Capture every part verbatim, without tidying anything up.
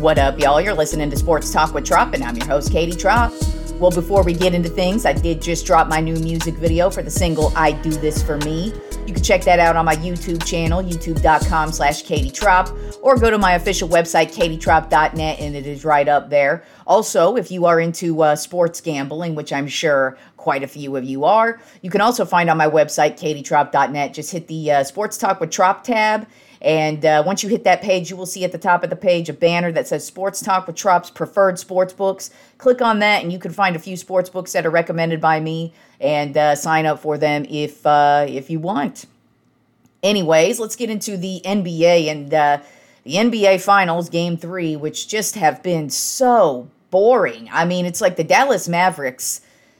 What up, y'all? You're listening to Sports Talk with Trop, and I'm your host, Katie Trop. Well, before we get into things, I did just drop my new music video for the single I Do This For Me. You can check that out on my YouTube channel, youtube.com slash Katie Trop, or go to my official website, katie trop dot net, and it is right up there. Also, if you are into uh, sports gambling, which I'm sure quite a few of you are, you can also find on my website, katie trop dot net. Just hit the uh, Sports Talk with Trop tab. And uh, once you hit that page, you will see at the top of the page a banner that says Sports Talk with Trop's preferred sports books. Click on that and you can find a few sports books that are recommended by me and uh, sign up for them if uh, if you want. Anyways, let's get into the N B A and uh, the N B A Finals Game three, which just have been so boring. I mean, it's like the Dallas Mavericks.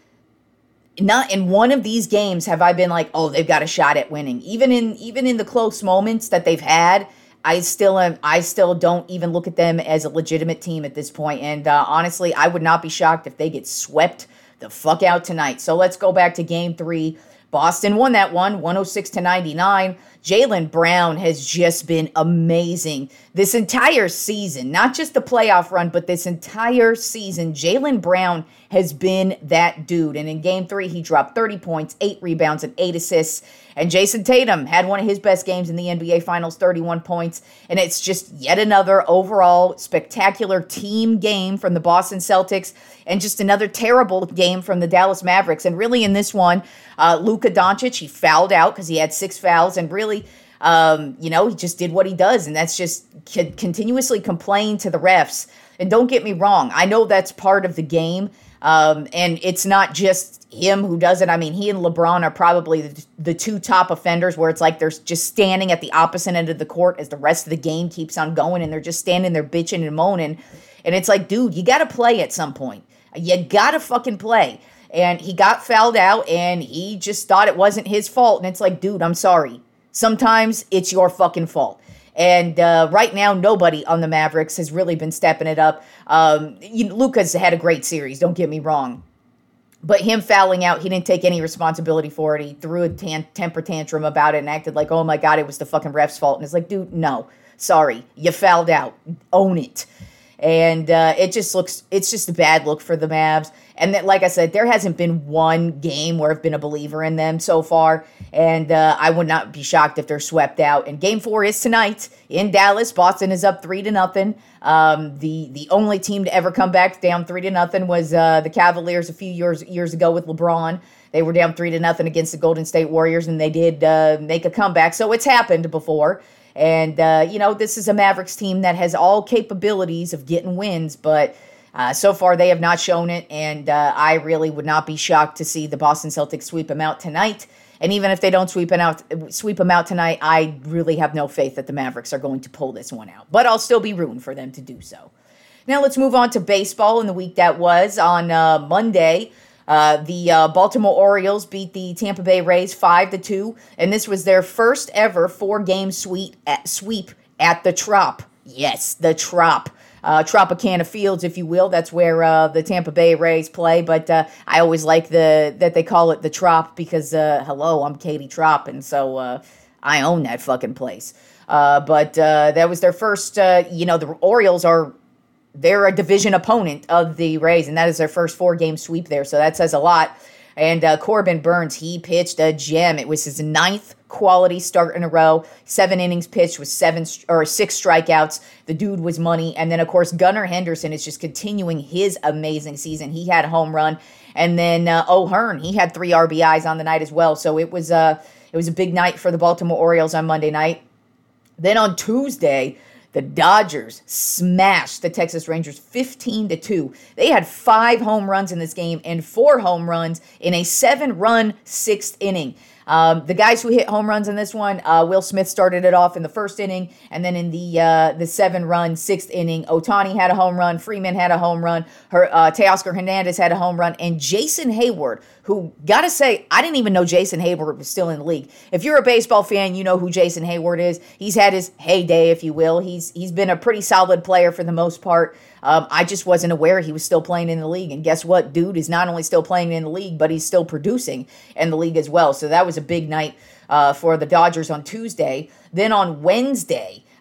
Not in one of these games have I been like, oh, they've got a shot at winning. Even in even in the close moments that they've had, I still am. I still don't even look at them as a legitimate team at this point. And uh, honestly, I would not be shocked if they get swept the fuck out tonight. So let's go back to Game Three. Boston won that one, one oh six to ninety-nine. Jaylen Brown has just been amazing this entire season. Not just the playoff run, but this entire season. Jaylen Brown has been that dude. And in Game three, he dropped thirty points, eight rebounds, and eight assists. And Jason Tatum had one of his best games in the N B A Finals, thirty-one points. And it's just yet another overall spectacular team game from the Boston Celtics and just another terrible game from the Dallas Mavericks. And really in this one, uh, Luka Doncic, he fouled out because he had six fouls and really, um, you know, he just did what he does. And that's just c- continuously complain to the refs. And don't get me wrong, I know that's part of the game. Um, and it's not just him who does it. I mean, he and LeBron are probably the, the two top offenders where it's like they're just standing at the opposite end of the court as the rest of the game keeps on going and they're just standing there bitching and moaning. And it's like, dude, you got to play at some point. You got to fucking play. And he got fouled out and he just thought it wasn't his fault. And it's like, dude, I'm sorry. Sometimes it's your fucking fault. And uh, right now, nobody on the Mavericks has really been stepping it up. Um, you know, Luka's had a great series, don't get me wrong. But him fouling out, he didn't take any responsibility for it. He threw a tan- temper tantrum about it and acted like, oh my God, it was the fucking ref's fault. And it's like, dude, no, sorry. You fouled out. Own it. And uh, it just looks, it's just a bad look for the Mavs. And that, like I said, there hasn't been one game where I've been a believer in them so far. And uh, I would not be shocked if they're swept out. And game four is tonight in Dallas. Boston is up three to nothing. Um, the the only team to ever come back down three to nothing was uh, the Cavaliers a few years years ago with LeBron. They were down three to nothing against the Golden State Warriors, and they did uh, make a comeback. So it's happened before. And, uh, you know, this is a Mavericks team that has all capabilities of getting wins, but uh, so far they have not shown it, and uh, I really would not be shocked to see the Boston Celtics sweep them out tonight. And even if they don't sweep them out, sweep them out tonight, I really have no faith that the Mavericks are going to pull this one out. But I'll still be rooting for them to do so. Now let's move on to baseball in the week that was. On uh, Monday, Uh, the uh, Baltimore Orioles beat the Tampa Bay Rays five to two, and this was their first ever four-game sweep at, sweep at the Trop. Yes, the Trop. Uh, Tropicana Fields, if you will. That's where uh, the Tampa Bay Rays play, but uh, I always like the that they call it the Trop because, uh, hello, I'm Katie Trop, and so uh, I own that fucking place. Uh, but uh, that was their first, uh, you know, the Orioles are They're a division opponent of the Rays, and that is their first four-game sweep there, so that says a lot. And uh, Corbin Burns, he pitched a gem. It was his ninth quality start in a row. Seven innings pitched with seven or six strikeouts. The dude was money. And then, of course, Gunnar Henderson is just continuing his amazing season. He had a home run. And then uh, O'Hearn, he had three R B Is on the night as well. So it was, uh, it was a big night for the Baltimore Orioles on Monday night. Then on Tuesday, the Dodgers smashed the Texas Rangers fifteen to two. They had five home runs in this game and four home runs in a seven-run sixth inning. Um, the guys who hit home runs in this one, uh, Will Smith started it off in the first inning, and then in the uh, the seven-run sixth inning, Ohtani had a home run, Freeman had a home run, her, uh, Teoscar Hernandez had a home run, and Jason Hayward, who, gotta say, I didn't even know Jason Hayward was still in the league. If you're a baseball fan, you know who Jason Hayward is. He's had his heyday, if you will. He's He's been a pretty solid player for the most part. Um, I just wasn't aware he was still playing in the league. And guess what? Dude is not only still playing in the league, but he's still producing in the league as well. So that was a big night uh, for the Dodgers on Tuesday. Then on Wednesday,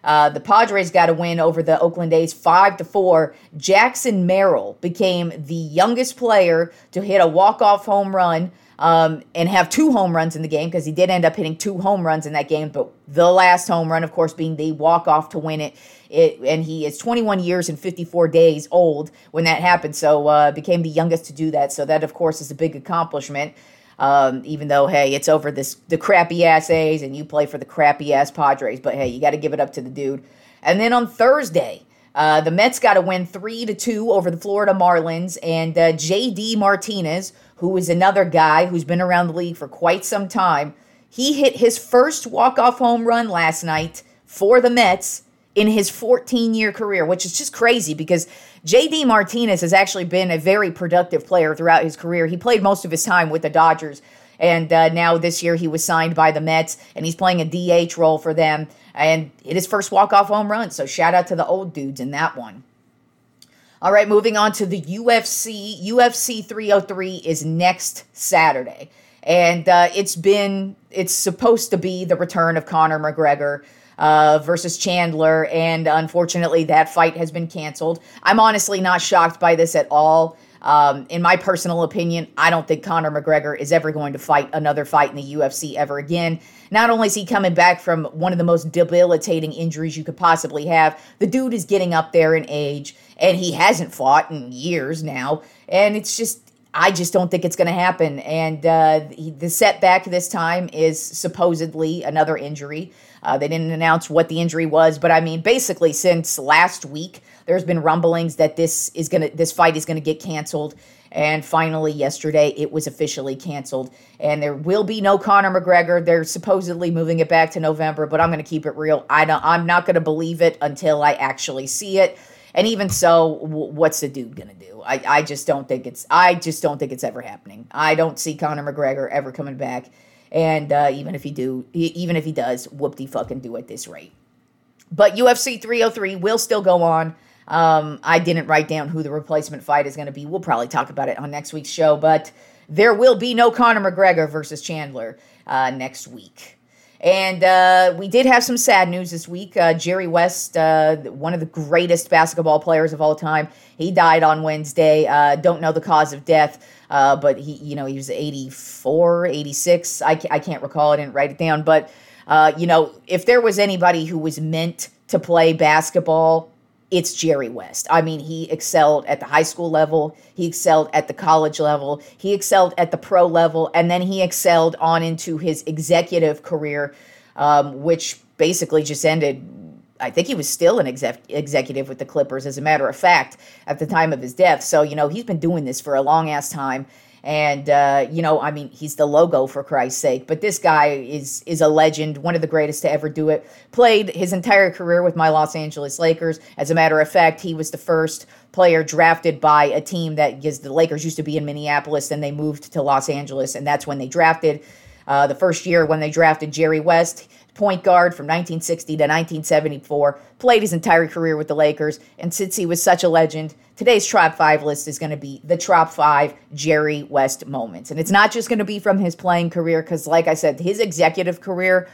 Uh, the Padres got a win over the Oakland A's five to four. Jackson Merrill became the youngest player to hit a walk-off home run um, and have two home runs in the game, because he did end up hitting two home runs in that game, but the last home run, of course, being the walk-off to win it. It, and he is twenty-one years and fifty-four days old when that happened, so uh, became the youngest to do that. So that, of course, is a big accomplishment, um, even though, hey, it's over this the crappy-ass A's, and you play for the crappy-ass Padres. But, hey, you got to give it up to the dude. And then on Thursday, uh, the Mets got to win three to two over the Florida Marlins, and uh, J D Martinez, who is another guy who's been around the league for quite some time, he hit his first walk-off home run last night for the Mets in his fourteen-year career, which is just crazy because J D Martinez has actually been a very productive player throughout his career. He played most of his time with the Dodgers, and uh, now this year he was signed by the Mets, and he's playing a D H role for them, and hit his first walk-off home run, so shout out to the old dudes in that one. All right, moving on to the U F C. U F C three oh three is next Saturday, and uh, it's been, it's supposed to be the return of Conor McGregor Uh, versus Chandler, and unfortunately that fight has been canceled. I'm honestly not shocked by this at all. Um, in my personal opinion, I don't think Conor McGregor is ever going to fight another fight in the U F C ever again. Not only is he coming back from one of the most debilitating injuries you could possibly have, the dude is getting up there in age, and he hasn't fought in years now, and it's just, I just don't think it's going to happen. And uh, the setback this time is supposedly another injury. Uh, they didn't announce what the injury was, but I mean, basically, since last week, there's been rumblings that this is gonna, this fight is gonna get canceled. And finally, yesterday, it was officially canceled. And there will be no Conor McGregor. They're supposedly moving it back to November, but I'm gonna keep it real. I don't, I'm not gonna believe it until I actually see it. And even so, w- what's the dude gonna do? I, I just don't think it's, I just don't think it's ever happening. I don't see Conor McGregor ever coming back. And uh, even if he do, even if he does, whoop-de-fucking-do at this rate. But U F C three oh three will still go on. Um, I didn't write down who the replacement fight is going to be. We'll probably talk about it on next week's show. But there will be no Conor McGregor versus Chandler uh, next week. And uh, we did have some sad news this week. Uh, Jerry West, uh, one of the greatest basketball players of all time, he died on Wednesday. Uh, don't know the cause of death. Uh, but he, you know, he was eighty-four, eighty-six. I can't, I can't recall. I didn't write it down. But, uh, you know, if there was anybody who was meant to play basketball, it's Jerry West. I mean, he excelled at the high school level. He excelled at the college level. He excelled at the pro level. And then he excelled on into his executive career, um, which basically just ended. I think he was still an exec- executive with the Clippers, as a matter of fact, at the time of his death. So, you know, he's been doing this for a long-ass time. And, uh, you know, I mean, he's the logo, for Christ's sake. But this guy is is a legend, one of the greatest to ever do it. Played his entire career with my Los Angeles Lakers. As a matter of fact, he was the first player drafted by a team that, because the Lakers used to be in Minneapolis, and they moved to Los Angeles, and that's when they drafted. Uh, the first year when they drafted Jerry West, point guard from nineteen sixty to nineteen seventy-four, played his entire career with the Lakers, and since he was such a legend, today's Top five list is going to be the Top five Jerry West moments. And it's not just going to be from his playing career, because like I said, his executive career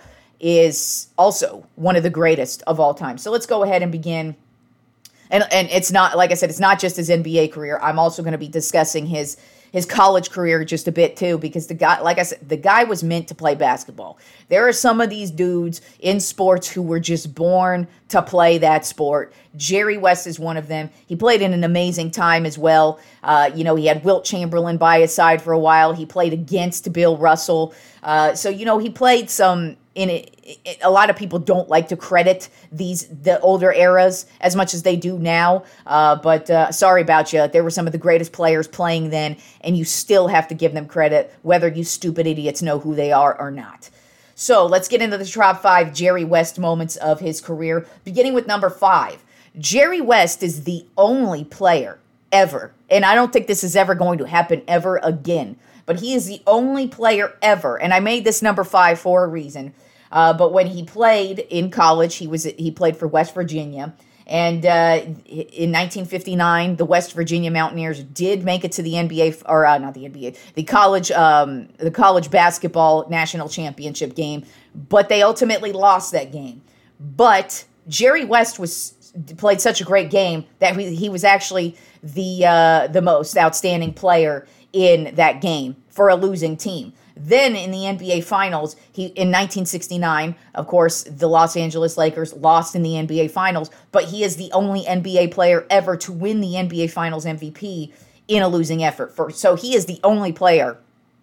is also one of the greatest of all time. So let's go ahead and begin. And, and it's not, like I said, it's not just his N B A career. I'm also going to be discussing his his college career just a bit too, because the guy, like I said, the guy was meant to play basketball. There are some of these dudes in sports who were just born to play that sport. Jerry West is one of them. He played in an amazing time as well. Uh, you know, he had Wilt Chamberlain by his side for a while. He played against Bill Russell. Uh, so, you know, he played some in it. It, a lot of people don't like to credit these the older eras as much as they do now. Uh, but uh, sorry about you. There were some of the greatest players playing then, and you still have to give them credit, whether you stupid idiots know who they are or not. So let's get into the top five Jerry West moments of his career, beginning with number five. Jerry West is the only player ever, and I don't think this is ever going to happen ever again, but he is the only player ever, and I made this number five for a reason. Uh, but when he played in college, he was he played for West Virginia. And uh, in nineteen fifty-nine, the West Virginia Mountaineers did make it to the N B A, or uh, not the N B A, the college um, the college basketball national championship game. But they ultimately lost that game. But Jerry West was played such a great game that he, he was actually the uh, the most outstanding player in that game for a losing team. Then in the N B A Finals, he in nineteen sixty-nine, of course, the Los Angeles Lakers lost in the N B A Finals, but he is the only N B A player ever to win the N B A Finals M V P in a losing effort. For, so he is the only player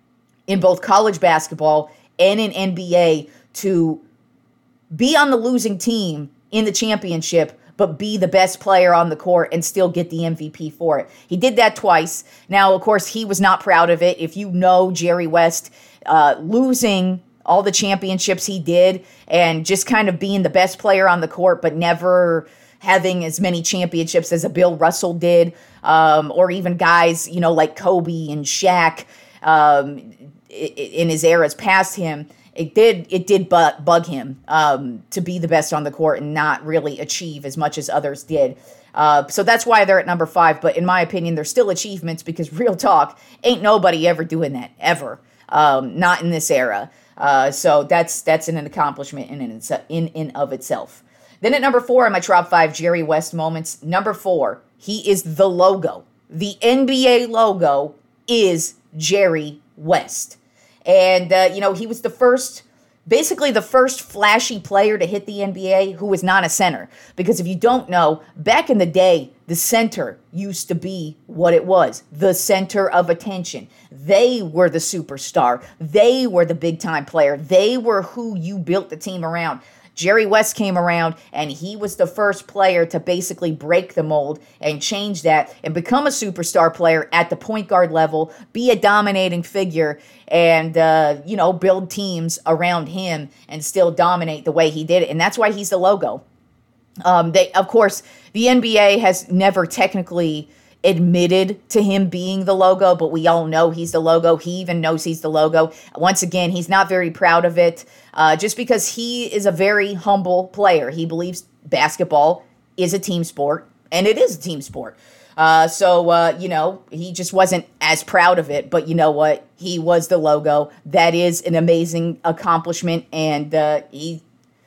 in both college basketball and in N B A to be on the losing team in the championship, but be the best player on the court and still get the M V P for it. He did that twice. Now, of course, he was not proud of it. If you know Jerry West, uh, losing all the championships he did and just kind of being the best player on the court, but never having as many championships as a Bill Russell did, um, or even guys, you know, like Kobe and Shaq um, in his eras past him, It did it did bug, bug him um, to be the best on the court and not really achieve as much as others did. Uh, so that's why they're at number five. But in my opinion, they're still achievements because real talk, ain't nobody ever doing that, ever. Um, not in this era. Uh, so that's that's an accomplishment in and in, in of itself. Then at number four on my top five Jerry West moments, number four, he is the logo. The N B A logo is Jerry West. And, uh, you know, he was the first, basically the first flashy player to hit the N B A who was not a center. Because if you don't know, back in the day, the center used to be what it was, the center of attention. They were the superstar. They were the big-time player. They were who you built the team around. Jerry West came around, and he was the first player to basically break the mold and change that and become a superstar player at the point guard level, be a dominating figure, and, uh, you know, build teams around him and still dominate the way he did it. And that's why he's the logo. Um, they, of course, the N B A has never technically admitted to him being the logo, but we all know he's the logo. He even knows he's the logo. Once again, he's not very proud of it, uh, just because he is a very humble player. He believes basketball is a team sport, and it is a team sport. Uh, so, uh, you know, he just wasn't as proud of it, but you know what? He was the logo. That is an amazing accomplishment, and uh, he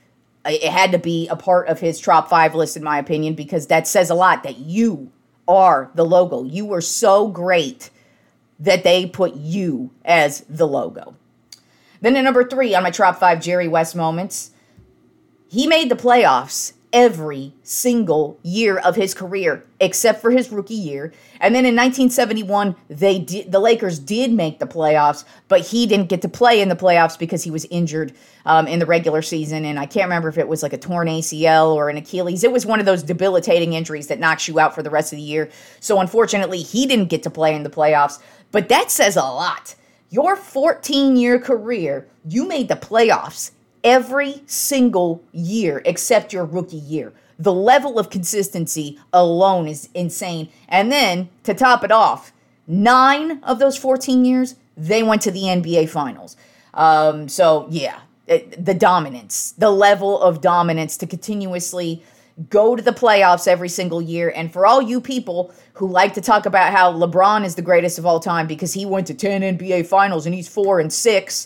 it had to be a part of his top five list, in my opinion, because that says a lot that you are the logo. You were so great that they put you as the logo. Then at number three on my top five Jerry West moments, he made the playoffs every single year of his career, except for his rookie year. And then in nineteen seventy-one, they did, the Lakers did make the playoffs, but he didn't get to play in the playoffs because he was injured um, in the regular season. And I can't remember if it was like a torn A C L or an Achilles. It was one of those debilitating injuries that knocks you out for the rest of the year. So unfortunately, he didn't get to play in the playoffs. But that says a lot. Your fourteen-year career, you made the playoffs every single year except your rookie year. The level of consistency alone is insane. And then, to top it off, nine of those fourteen years, they went to the N B A Finals. Um, so, yeah, it, the dominance, the level of dominance to continuously go to the playoffs every single year. And for all you people who like to talk about how LeBron is the greatest of all time because he went to ten N B A Finals and he's four and six,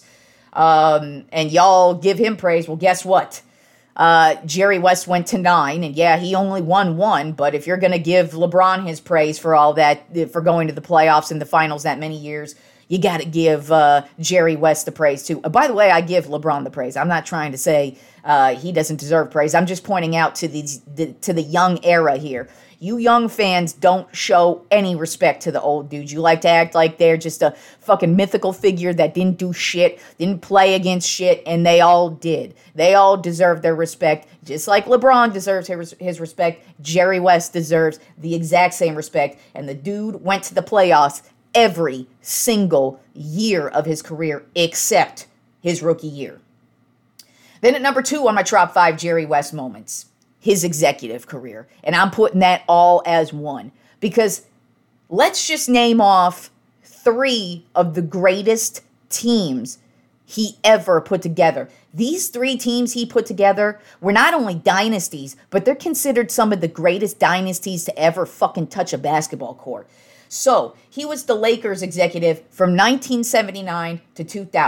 Um, and y'all give him praise. Well, guess what? Uh, Jerry West went to nine, and yeah, he only won one, but if you're going to give LeBron his praise for all that, for going to the playoffs and the finals that many years, you got to give uh, Jerry West the praise too. Uh, by the way, I give LeBron the praise. I'm not trying to say uh, he doesn't deserve praise. I'm just pointing out to these the, to the young era here. You young fans don't show any respect to the old dudes. You like to act like they're just a fucking mythical figure that didn't do shit, didn't play against shit, and they all did. They all deserve their respect. Just like LeBron deserves his, his respect, Jerry West deserves the exact same respect. And the dude went to the playoffs every single year of his career except his rookie year. Then at number two on my top five Jerry West moments, his executive career. And I'm putting that all as one. Because let's just name off three of the greatest teams he ever put together. These three teams he put together were not only dynasties, but they're considered some of the greatest dynasties to ever fucking touch a basketball court. So, he was the Lakers executive from nineteen seventy-nine to two thousand.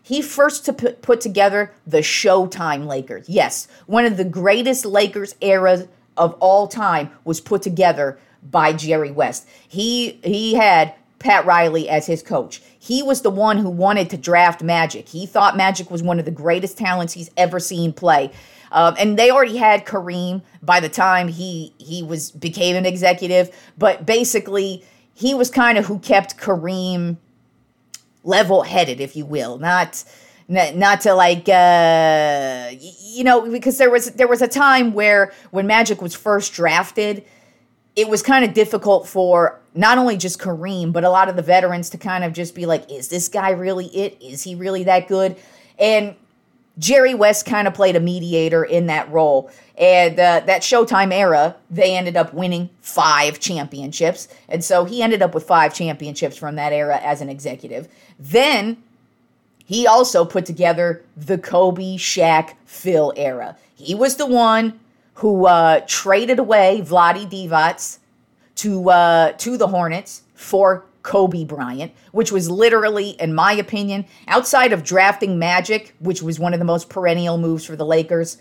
He first to put, put together the Showtime Lakers. Yes, one of the greatest Lakers eras of all time was put together by Jerry West. He he had Pat Riley as his coach. He was the one who wanted to draft Magic. He thought Magic was one of the greatest talents he's ever seen play. Um, and they already had Kareem by the time he he was became an executive. But basically, he was kind of who kept Kareem level-headed, if you will. Not not, not to like, uh, you know, because there was there was a time where when Magic was first drafted, it was kind of difficult for not only just Kareem, but a lot of the veterans to kind of just be like, is this guy really it? Is he really that good? And Jerry West kind of played a mediator in that role. And uh, that Showtime era, they ended up winning five championships. And so he ended up with five championships from that era as an executive. Then he also put together the Kobe, Shaq, Phil era. He was the one who uh, traded away Vlade Divac to uh, to the Hornets for Kobe Bryant, which was literally, in my opinion, outside of drafting Magic, which was one of the most perennial moves for the Lakers,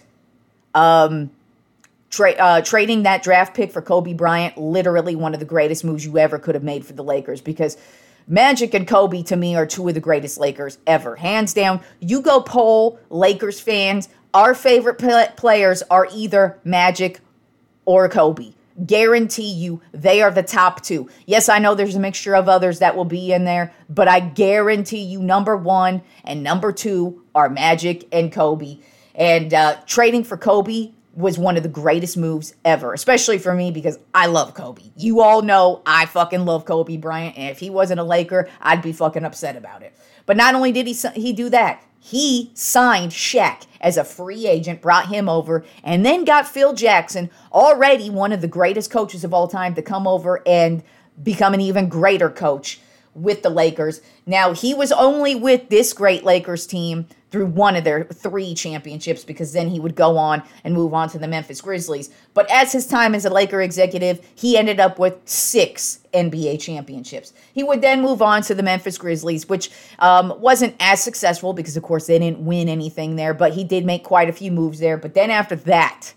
um, tra- uh, trading that draft pick for Kobe Bryant, literally one of the greatest moves you ever could have made for the Lakers, because Magic and Kobe, to me, are two of the greatest Lakers ever. Hands down, you go poll Lakers fans, our favorite pl- players are either Magic or Kobe. Guarantee you they are the top two. Yes, I know there's a mixture of others that will be in there, but I guarantee you number one and number two are Magic and Kobe. And uh, trading for Kobe was one of the greatest moves ever, especially for me because I love Kobe. You all know I fucking love Kobe Bryant, and if he wasn't a Laker, I'd be fucking upset about it. But not only did he he do that, he signed Shaq as a free agent, brought him over, and then got Phil Jackson, already one of the greatest coaches of all time, to come over and become an even greater coach with the Lakers. Now, he was only with this great Lakers team through one of their three championships, because then he would go on and move on to the Memphis Grizzlies. But as his time as a Laker executive, he ended up with six N B A championships. He would then move on to the Memphis Grizzlies, which um, wasn't as successful because, of course, they didn't win anything there, but he did make quite a few moves there. But then after that,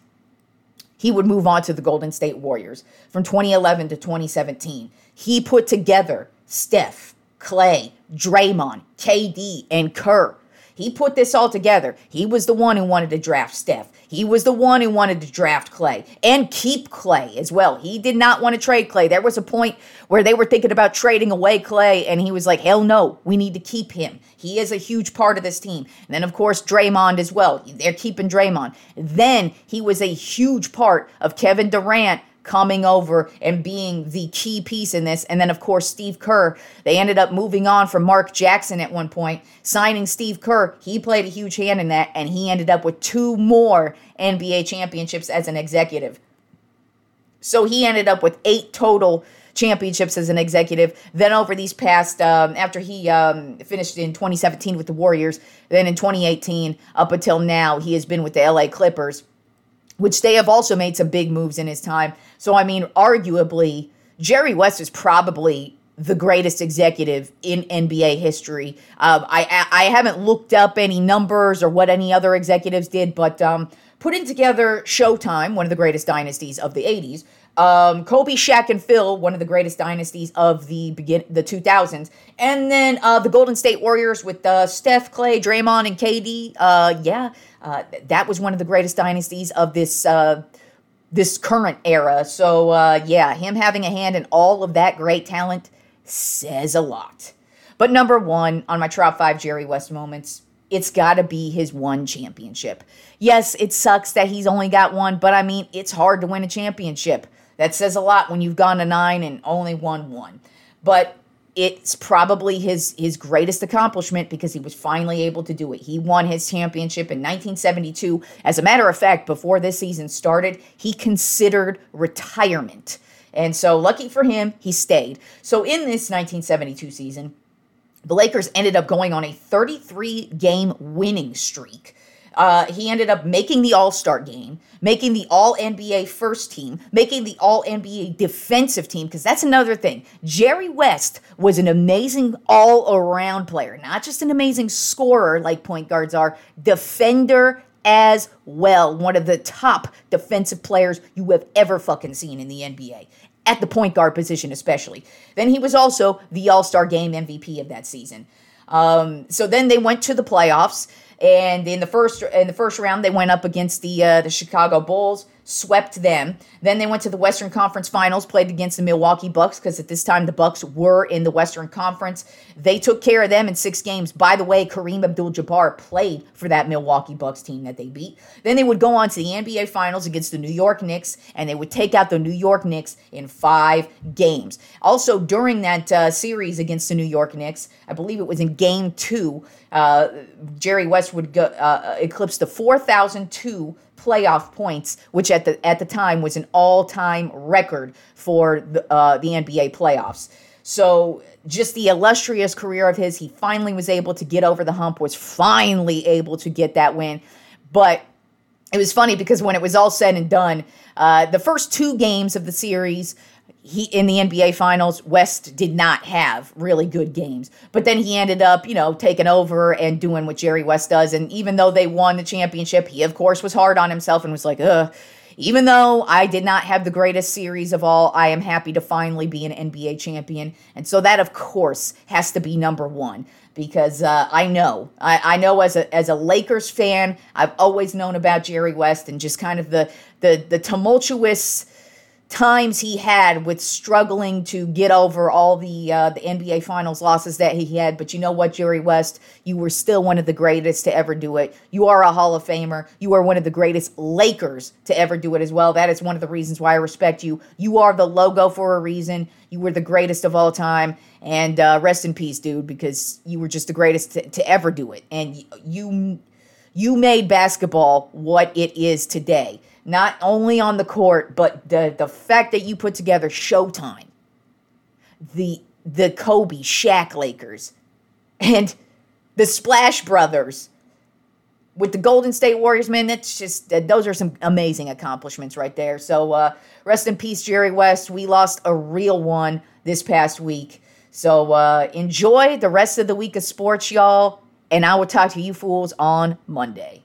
he would move on to the Golden State Warriors from twenty eleven to twenty seventeen. He put together Steph, Clay, Draymond, K D, and Kerr. He put this all together. He was the one who wanted to draft Steph. He was the one who wanted to draft Clay and keep Clay as well. He did not want to trade Clay. There was a point where they were thinking about trading away Clay, and he was like, hell no, we need to keep him. He is a huge part of this team. And then, of course, Draymond as well. They're keeping Draymond. Then he was a huge part of Kevin Durant coming over and being the key piece in this. And then, of course, Steve Kerr. They ended up moving on from Mark Jackson at one point, signing Steve Kerr. He played a huge hand in that, and he ended up with two more N B A championships as an executive. So he ended up with eight total championships as an executive. Then over these past, um, after he um, finished in twenty seventeen with the Warriors, then in twenty eighteen, up until now, he has been with the L A Clippers, which they have also made some big moves in his time. So, I mean, arguably, Jerry West is probably the greatest executive in N B A history. Um, I, I haven't looked up any numbers or what any other executives did, but um, putting together Showtime, one of the greatest dynasties of the eighties, um, Kobe, Shaq, and Phil, one of the greatest dynasties of the begin the two thousands, and then uh, the Golden State Warriors with uh, Steph, Clay, Draymond, and K D. Uh, yeah, uh, that was one of the greatest dynasties of this uh, this current era. So uh, yeah, him having a hand in all of that great talent says a lot. But number one on my top five Jerry West moments, it's got to be his one championship. Yes, it sucks that he's only got one, but I mean, it's hard to win a championship. That says a lot when you've gone to nine and only won one. But it's probably his, his greatest accomplishment because he was finally able to do it. He won his championship in nineteen seventy-two. As a matter of fact, before this season started, he considered retirement. And so lucky for him, he stayed. So in this nineteen seventy-two season, the Lakers ended up going on a thirty-three game winning streak. Uh, he ended up making the All-Star game, making the All-N B A first team, making the All-N B A defensive team, because that's another thing. Jerry West was an amazing all-around player, not just an amazing scorer like point guards are, defender as well. One of the top defensive players you have ever fucking seen in the N B A, at the point guard position especially. Then he was also the All-Star game M V P of that season. Um, so then they went to the playoffs. And in the first in the first round, they went up against the uh, the Chicago Bulls, swept them. Then they went to the Western Conference Finals, played against the Milwaukee Bucks, because at this time the Bucks were in the Western Conference. They took care of them in six games. By the way, Kareem Abdul-Jabbar played for that Milwaukee Bucks team that they beat. Then they would go on to the N B A Finals against the New York Knicks, and they would take out the New York Knicks in five games. Also, during that uh, series against the New York Knicks, I believe it was in Game Two, uh, Jerry West would go, uh, eclipse the four thousand two playoff points, which at the at the time was an all-time record for the, uh, the N B A playoffs. So just the illustrious career of his, he finally was able to get over the hump, was finally able to get that win. But it was funny because when it was all said and done, uh, the first two games of the series, he in the N B A Finals, West did not have really good games. But then he ended up, you know, taking over and doing what Jerry West does. And even though they won the championship, he, of course, was hard on himself and was like, ugh, even though I did not have the greatest series of all, I am happy to finally be an N B A champion. And so that, of course, has to be number one. Because uh, I know, I, I know as a as a Lakers fan, I've always known about Jerry West and just kind of the the the tumultuous times he had with struggling to get over all the uh, the N B A Finals losses that he had. But you know what, Jerry West? You were still one of the greatest to ever do it. You are a Hall of Famer. You are one of the greatest Lakers to ever do it as well. That is one of the reasons why I respect you. You are the logo for a reason. You were the greatest of all time. And uh, rest in peace, dude, because you were just the greatest to, to ever do it. And you you made basketball what it is today. Not only on the court, but the, the fact that you put together Showtime, the the Kobe, Shaq Lakers, and the Splash Brothers with the Golden State Warriors, man, that's just, uh, those are some amazing accomplishments right there. So uh, rest in peace, Jerry West. We lost a real one this past week. So uh, enjoy the rest of the week of sports, y'all, and I will talk to you fools on Monday.